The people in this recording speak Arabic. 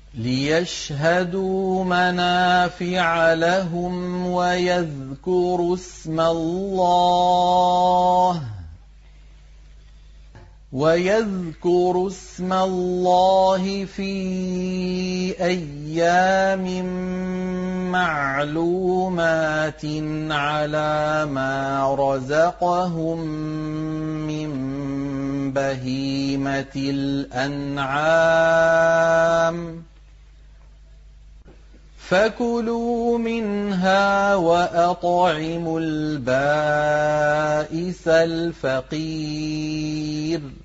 ليشهدوا منافع لهم ويذكروا اسم الله في أيام معلومات على ما رزقهم من بهيمة الأنعام فكلوا منها وأطعموا البائس الفقير